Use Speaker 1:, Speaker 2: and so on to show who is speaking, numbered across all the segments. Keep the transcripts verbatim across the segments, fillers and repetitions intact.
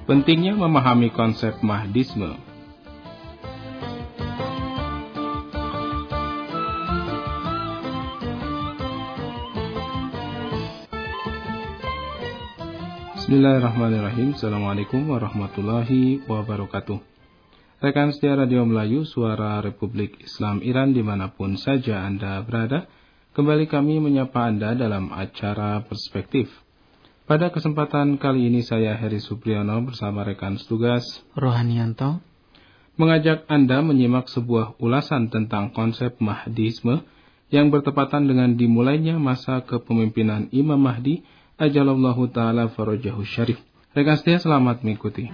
Speaker 1: Pentingnya memahami konsep Mahdisme. Bismillahirrahmanirrahim. Assalamualaikum warahmatullahi wabarakatuh. Rekan setia Radio Melayu, Suara Republik Islam Iran dimanapun saja Anda berada, kembali kami menyapa Anda dalam acara Perspektif. Pada kesempatan kali ini saya Heri Supriyono bersama rekan setugas
Speaker 2: Rohanianto
Speaker 1: mengajak Anda menyimak sebuah ulasan tentang konsep Mahdisme yang bertepatan dengan dimulainya masa kepemimpinan Imam Mahdi Ajalallahu ta'ala farajahu syarif. Rekan setia, selamat mengikuti.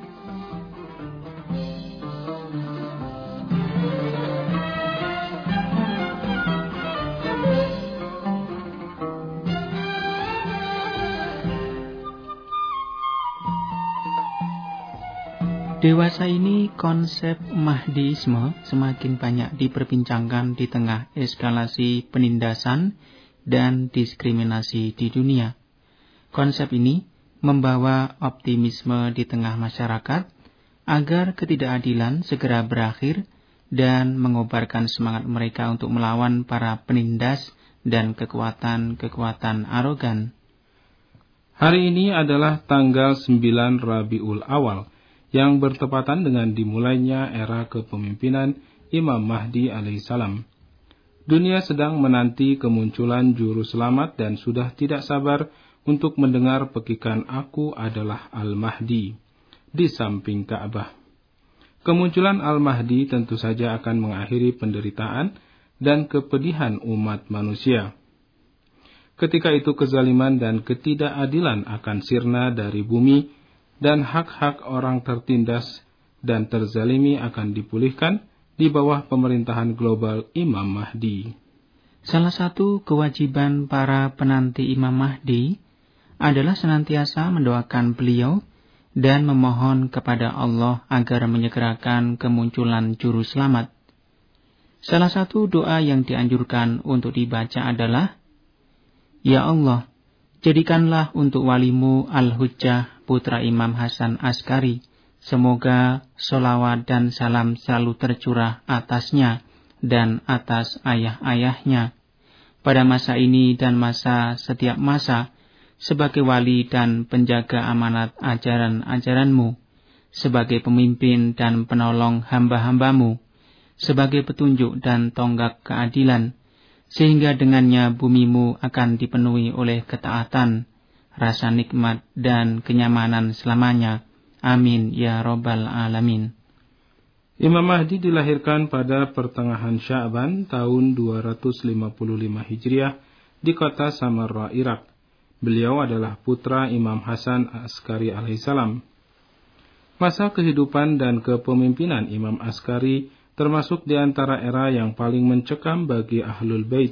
Speaker 2: Dewasa ini konsep Mahdisme semakin banyak diperbincangkan di tengah eskalasi penindasan dan diskriminasi di dunia. Konsep ini membawa optimisme di tengah masyarakat agar ketidakadilan segera berakhir dan mengobarkan semangat mereka untuk melawan para penindas dan kekuatan-kekuatan arogan.
Speaker 1: Hari ini adalah tanggal sembilan Rabiul Awal yang bertepatan dengan dimulainya era kepemimpinan Imam Mahdi alaihissalam. Dunia sedang menanti kemunculan juru selamat dan sudah tidak sabar untuk mendengar pekikan "Aku adalah Al-Mahdi" di samping Ka'bah. Kemunculan Al-Mahdi tentu saja akan mengakhiri penderitaan dan kepedihan umat manusia. Ketika itu kezaliman dan ketidakadilan akan sirna dari bumi dan hak-hak orang tertindas dan terzalimi akan dipulihkan di bawah pemerintahan global Imam Mahdi.
Speaker 2: Salah satu kewajiban para penanti Imam Mahdi adalah senantiasa mendoakan beliau dan memohon kepada Allah agar menyegerakan kemunculan juru selamat. Salah satu doa yang dianjurkan untuk dibaca adalah, "Ya Allah, jadikanlah untuk walimu Al-Hujjah putra Imam Hasan Askari, semoga sholawat dan salam selalu tercurah atasnya dan atas ayah-ayahnya pada masa ini dan masa setiap masa, sebagai wali dan penjaga amanat ajaran-ajaranmu, sebagai pemimpin dan penolong hamba-hambamu, sebagai petunjuk dan tonggak keadilan, sehingga dengannya bumimu akan dipenuhi oleh ketaatan, rasa nikmat dan kenyamanan selamanya. Amin ya Rabbal Alamin."
Speaker 1: Imam Mahdi dilahirkan pada pertengahan Sya'ban tahun dua ratus lima puluh lima Hijriah di kota Samarra, Irak. Beliau adalah putra Imam Hasan Askari alaihissalam. Masa kehidupan dan kepemimpinan Imam Askari termasuk di antara era yang paling mencekam bagi Ahlul Bait.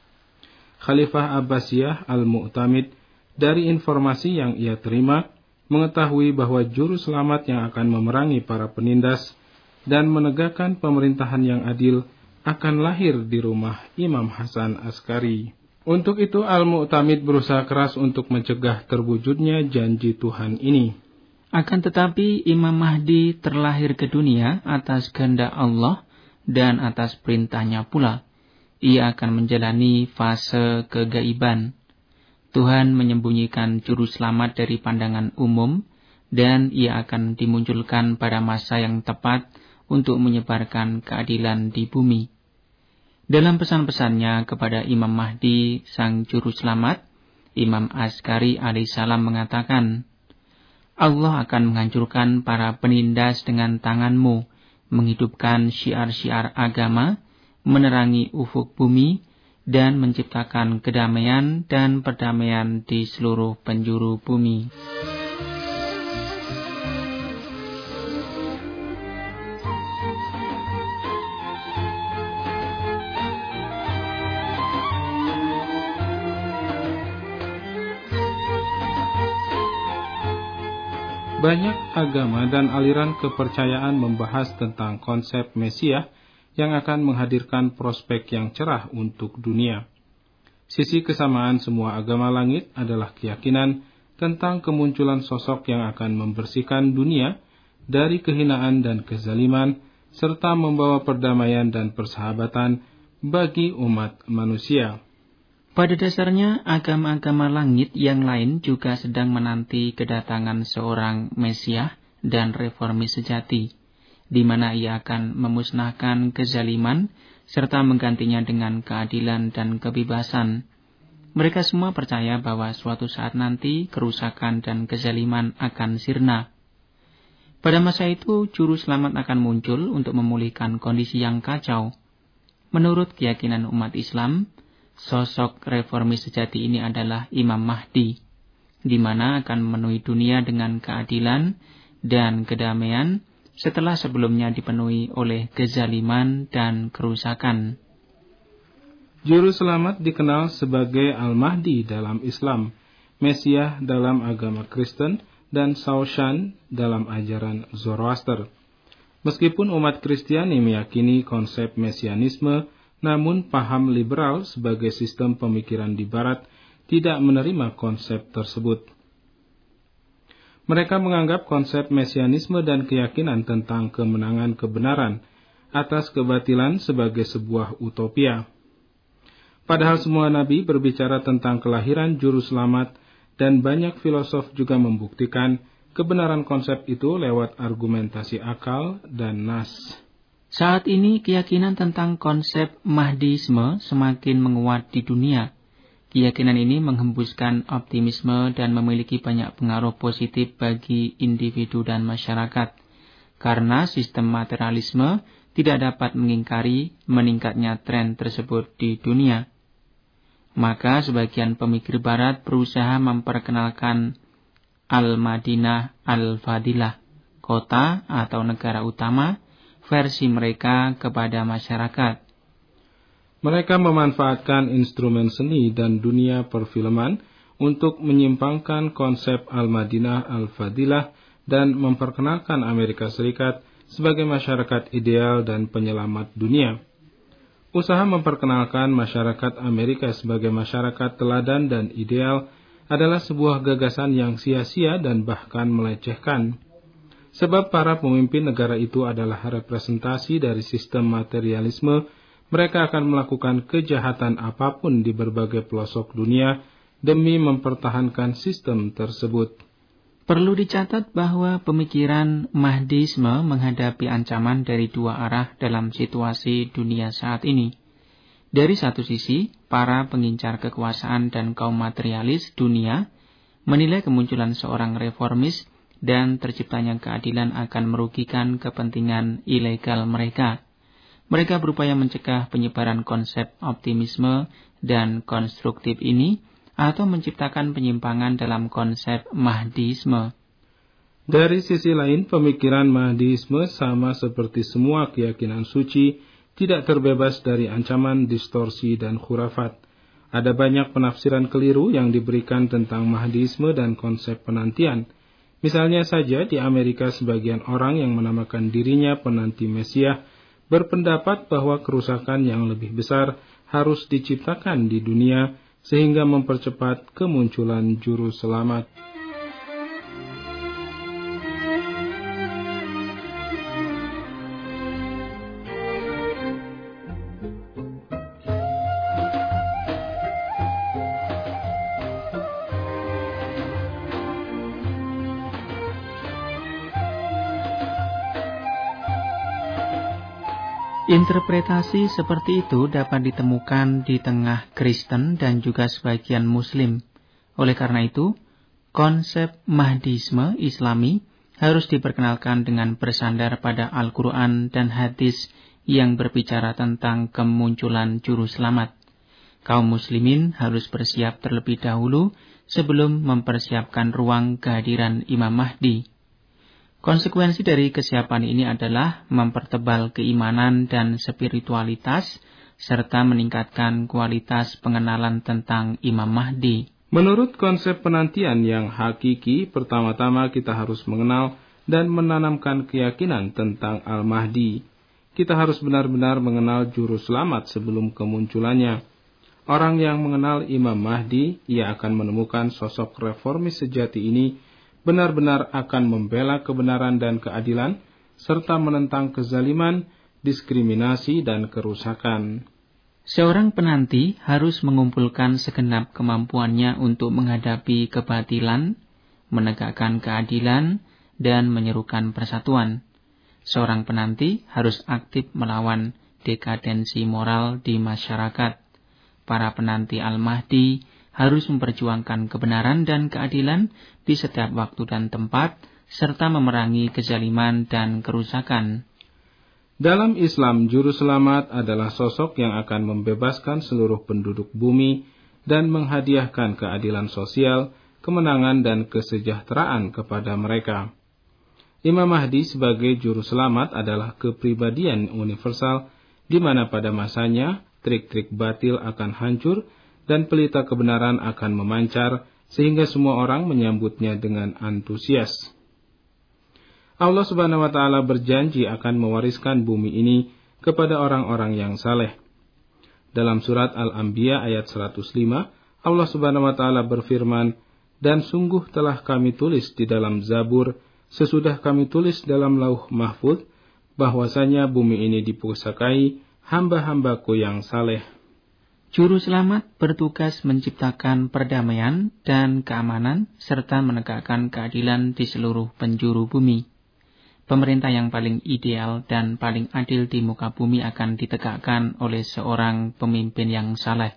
Speaker 1: Khalifah Abbasiyah Al-Mu'tamid dari informasi yang ia terima mengetahui bahwa juru selamat yang akan memerangi para penindas dan menegakkan pemerintahan yang adil akan lahir di rumah Imam Hasan Askari. Untuk itu Al-Mu'tamid berusaha keras untuk mencegah terwujudnya janji Tuhan ini.
Speaker 2: Akan tetapi Imam Mahdi terlahir ke dunia atas kehendak Allah dan atas perintahnya pula. Ia akan menjalani fase kegaiban. Tuhan menyembunyikan juru selamat dari pandangan umum dan ia akan dimunculkan pada masa yang tepat untuk menyebarkan keadilan di bumi. Dalam pesan-pesannya kepada Imam Mahdi, sang juru selamat, Imam Askari alaihissalam mengatakan, "Allah akan menghancurkan para penindas dengan tanganmu, menghidupkan syiar-syiar agama, menerangi ufuk bumi, dan menciptakan kedamaian dan perdamaian di seluruh penjuru bumi."
Speaker 1: Banyak agama dan aliran kepercayaan membahas tentang konsep Mesias yang akan menghadirkan prospek yang cerah untuk dunia. Sisi kesamaan semua agama langit adalah keyakinan tentang kemunculan sosok yang akan membersihkan dunia dari kehinaan dan kezaliman, serta membawa perdamaian dan persahabatan bagi umat manusia.
Speaker 2: Pada dasarnya, agama-agama langit yang lain juga sedang menanti kedatangan seorang Mesias dan reformis sejati, di mana ia akan memusnahkan kezaliman serta menggantinya dengan keadilan dan kebebasan. Mereka semua percaya bahwa suatu saat nanti kerusakan dan kezaliman akan sirna. Pada masa itu, juru selamat akan muncul untuk memulihkan kondisi yang kacau. Menurut keyakinan umat Islam, sosok reformis sejati ini adalah Imam Mahdi, di mana akan memenuhi dunia dengan keadilan dan kedamaian setelah sebelumnya dipenuhi oleh kezaliman dan kerusakan.
Speaker 1: Juru selamat dikenal sebagai Al-Mahdi dalam Islam, Mesias dalam agama Kristen, dan Shawshan dalam ajaran Zoroaster. Meskipun umat Kristiani meyakini konsep mesianisme, namun paham liberal sebagai sistem pemikiran di Barat tidak menerima konsep tersebut. Mereka menganggap konsep mesianisme dan keyakinan tentang kemenangan kebenaran atas kebatilan sebagai sebuah utopia. Padahal semua nabi berbicara tentang kelahiran juru selamat, dan banyak filosof juga membuktikan kebenaran konsep itu lewat argumentasi akal dan nas.
Speaker 2: Saat ini keyakinan tentang konsep Mahdiisme semakin menguat di dunia. Keyakinan ini menghembuskan optimisme dan memiliki banyak pengaruh positif bagi individu dan masyarakat. Karena sistem materialisme tidak dapat mengingkari meningkatnya tren tersebut di dunia. Maka sebagian pemikir barat berusaha memperkenalkan Al-Madinah Al-Fadilah, kota atau negara utama, versi mereka kepada masyarakat.
Speaker 1: Mereka memanfaatkan instrumen seni dan dunia perfilman untuk menyimpangkan konsep Al-Madinah Al-Fadilah dan memperkenalkan Amerika Serikat sebagai masyarakat ideal dan penyelamat dunia. Usaha memperkenalkan masyarakat Amerika sebagai masyarakat teladan dan ideal adalah sebuah gagasan yang sia-sia dan bahkan melecehkan. Sebab para pemimpin negara itu adalah representasi dari sistem materialisme, mereka akan melakukan kejahatan apapun di berbagai pelosok dunia demi mempertahankan sistem tersebut.
Speaker 2: Perlu dicatat bahwa pemikiran Mahdiisme menghadapi ancaman dari dua arah dalam situasi dunia saat ini. Dari satu sisi, para pengincar kekuasaan dan kaum materialis dunia menilai kemunculan seorang reformis dan terciptanya keadilan akan merugikan kepentingan ilegal mereka. Mereka berupaya mencegah penyebaran konsep optimisme dan konstruktif ini atau menciptakan penyimpangan dalam konsep Mahdiisme.
Speaker 1: Dari sisi lain, pemikiran Mahdiisme sama seperti semua keyakinan suci, tidak terbebas dari ancaman distorsi dan khurafat. Ada banyak penafsiran keliru yang diberikan tentang Mahdiisme dan konsep penantian. Misalnya saja di Amerika sebagian orang yang menamakan dirinya penanti Mesias berpendapat bahwa kerusakan yang lebih besar harus diciptakan di dunia sehingga mempercepat kemunculan juru selamat.
Speaker 2: Interpretasi seperti itu dapat ditemukan di tengah Kristen dan juga sebagian Muslim. Oleh karena itu, konsep Mahdiisme Islami harus diperkenalkan dengan bersandar pada Al-Quran dan hadis yang berbicara tentang kemunculan juru selamat. Kaum muslimin harus bersiap terlebih dahulu sebelum mempersiapkan ruang kehadiran Imam Mahdi. Konsekuensi dari kesiapan ini adalah mempertebal keimanan dan spiritualitas, serta meningkatkan kualitas pengenalan tentang Imam Mahdi.
Speaker 1: Menurut konsep penantian yang hakiki, pertama-tama kita harus mengenal dan menanamkan keyakinan tentang Al-Mahdi. Kita harus benar-benar mengenal juru selamat sebelum kemunculannya. Orang yang mengenal Imam Mahdi, ia akan menemukan sosok reformis sejati ini benar-benar akan membela kebenaran dan keadilan, serta menentang kezaliman, diskriminasi, dan kerusakan.
Speaker 2: Seorang penanti harus mengumpulkan segenap kemampuannya untuk menghadapi kebatilan, menegakkan keadilan, dan menyerukan persatuan. Seorang penanti harus aktif melawan dekadensi moral di masyarakat. Para penanti Al-Mahdi harus memperjuangkan kebenaran dan keadilan di setiap waktu dan tempat, serta memerangi kezaliman dan kerusakan.
Speaker 1: Dalam Islam, juru selamat adalah sosok yang akan membebaskan seluruh penduduk bumi dan menghadiahkan keadilan sosial, kemenangan, dan kesejahteraan kepada mereka. Imam Mahdi sebagai juru selamat adalah kepribadian universal, di mana pada masanya trik-trik batil akan hancur dan pelita kebenaran akan memancar, sehingga semua orang menyambutnya dengan antusias. Allah Subhanahu wa Ta'ala berjanji akan mewariskan bumi ini kepada orang-orang yang saleh. Dalam surat Al-Anbiya ayat seratus lima, Allah Subhanahu wa Ta'ala berfirman, "Dan sungguh telah kami tulis di dalam Zabur, sesudah kami tulis dalam Lauh Mahfuz, bahwasanya bumi ini dipusakai hamba-hambaku yang saleh."
Speaker 2: Juru selamat bertugas menciptakan perdamaian dan keamanan serta menegakkan keadilan di seluruh penjuru bumi. Pemerintah yang paling ideal dan paling adil di muka bumi akan ditegakkan oleh seorang pemimpin yang saleh.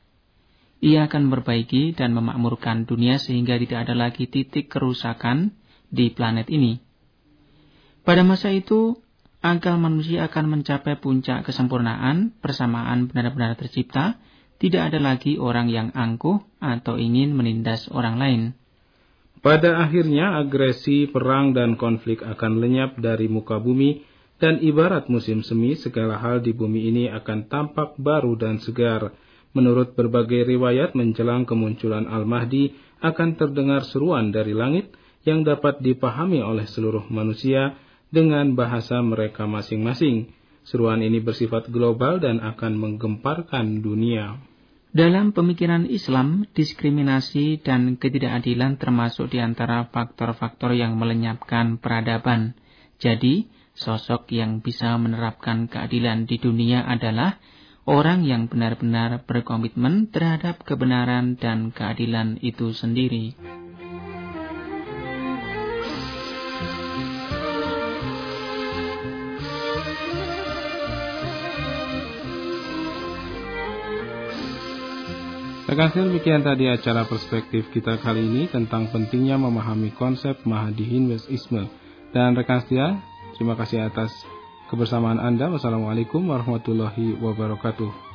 Speaker 2: Ia akan memperbaiki dan memakmurkan dunia sehingga tidak ada lagi titik kerusakan di planet ini. Pada masa itu, akal manusia akan mencapai puncak kesempurnaan, persamaan benar-benar tercipta, tidak ada lagi orang yang angkuh atau ingin menindas orang lain.
Speaker 1: Pada akhirnya, agresi, perang, dan konflik akan lenyap dari muka bumi, dan ibarat musim semi, segala hal di bumi ini akan tampak baru dan segar. Menurut berbagai riwayat menjelang kemunculan Al-Mahdi, akan terdengar seruan dari langit yang dapat dipahami oleh seluruh manusia dengan bahasa mereka masing-masing. Seruan ini bersifat global dan akan menggemparkan dunia.
Speaker 2: Dalam pemikiran Islam, diskriminasi dan ketidakadilan termasuk di antara faktor-faktor yang melenyapkan peradaban. Jadi, sosok yang bisa menerapkan keadilan di dunia adalah orang yang benar-benar berkomitmen terhadap kebenaran dan keadilan itu sendiri.
Speaker 1: Rekan, demikian tadi acara perspektif kita kali ini tentang pentingnya memahami konsep Mahdiin Isme. Dan rekan setia, terima kasih atas kebersamaan Anda. Wassalamualaikum warahmatullahi wabarakatuh.